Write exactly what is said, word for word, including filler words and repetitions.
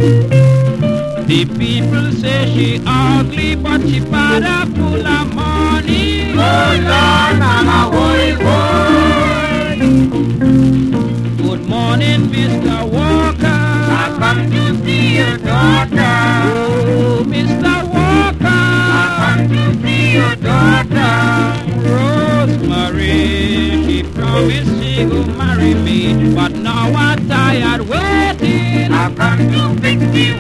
The people say she ugly, but she bada full of money. Oh Lord, mama, boy, boy. Good morning, Mister Walker. I come to see your daughter. Oh, Mister Walker. I come to see your daughter. Rosemary, she promised she would marry me, but now I'm tired waiting. I come to fix the